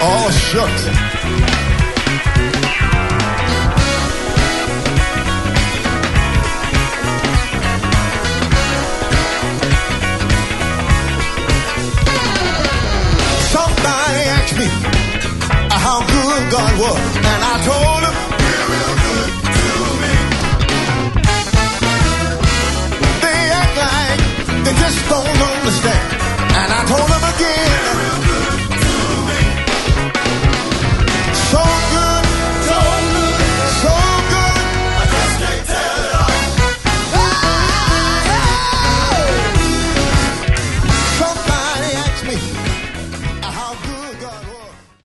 Oh, shucks. Somebody asked me how good God was, and I told him, you're real good to me. They act like they just don't understand, and I told